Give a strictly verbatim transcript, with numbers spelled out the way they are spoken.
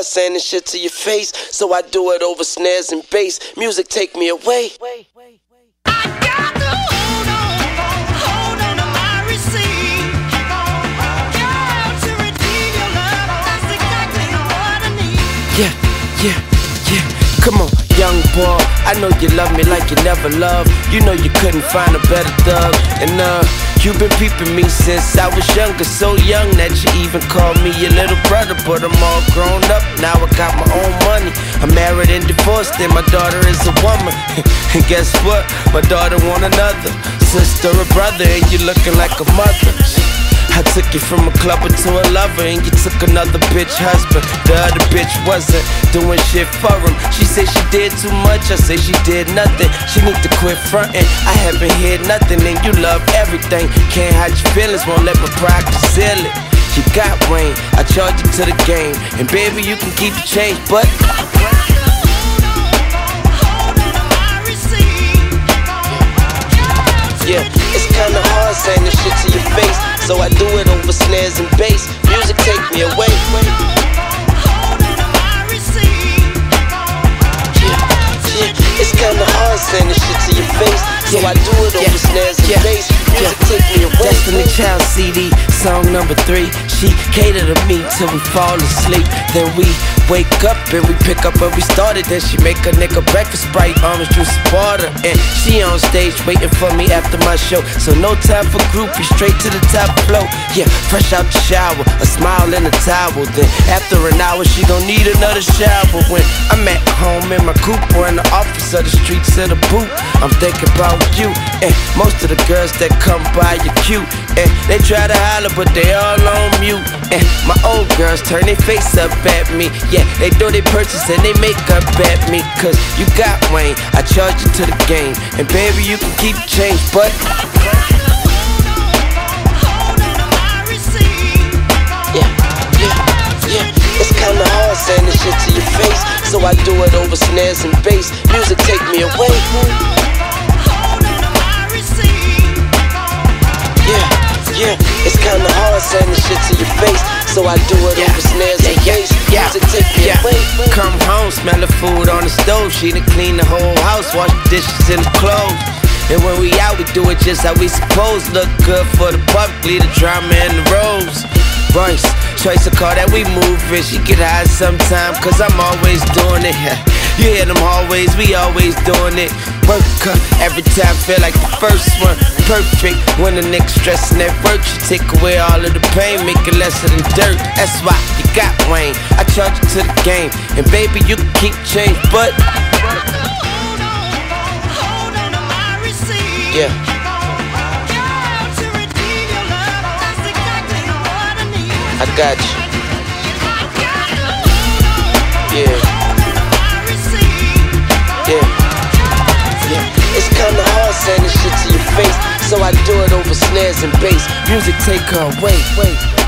hard saying this shit to your face, so I do it over snares and bass. Music take me away. I got to hold on, hold on to my receipt. Girl, to redeem your love, that's exactly what I need. Yeah, yeah, yeah. Come on, young boy, I know you love me like you never loved. You know you couldn't find a better thug. And uh, you've been peeping me since I was younger, so young that you even called me your little brother. But I'm all grown up, now I got my own money. I'm married and divorced, and my daughter is a woman. And guess what? My daughter want another sister or brother, and you looking like a mother. I took you from a clubber to a lover, and you took another bitch husband. The other bitch wasn't doing shit for him. She said she did too much, I say she did nothing. She need to quit frontin', I haven't heard nothing. And you love everything, can't hide your feelings, won't let my pride conceal it. You got Wayne, I charge you to the game, and baby you can keep the change, but yeah, it's kinda hard saying this shit to your face, so I do it over snares and bass. Music take me away. Yeah, yeah, it's kinda hard saying this shit to your face, so I do it over snares and bass. Music take me away. Destiny Child C D, song number three. She catered to me till we fall asleep. Then we wake up and we pick up where we started. Then she make a nigga breakfast, Sprite, orange juice, and water. And she on stage waiting for me after my show, so no time for groupies, straight to the top flow. Yeah, fresh out the shower, a smile in a towel. Then after an hour she gon' need another shower. When I'm at home in my coupe or in the office or the streets of the boot, I'm thinking about you. And most of the girls that come by you cute, and they try to holler but they all on mute. And my old girls turn their face up at me. Yeah, they do their purchase and they make up at me. Cause you got Wayne, I charge you to the game, and baby you can keep the change, but yeah, yeah, yeah. It's kinda hard saying this shit to your face, so I do it over snares and bass. Music take me away. Yeah, it's kinda hard saying this shit to your face, so I do it yeah. over snares yeah, and bass. Yeah, Music take me yeah. away. Come home, smell the food on the stove. She done clean the whole house, wash the dishes and the clothes. And when we out, we do it just how we suppose. Look good for the public, leave the drama and the rose. Royce, choice of car that we movin'. She get high sometime, cause I'm always doing it. You hear them hallways, we always doing it. Work her, every time feel like the first one. Perfect, when a nigga stressin' at work, you take away all of the pain, make it lesser than dirt. That's why you got Wayne, I charge you to the game, and baby you can keep change, but yeah. I got you. Yeah. Yeah. Yeah. It's kinda hard saying this shit to your face, so I do it over snares and bass. Music take her away. Wait.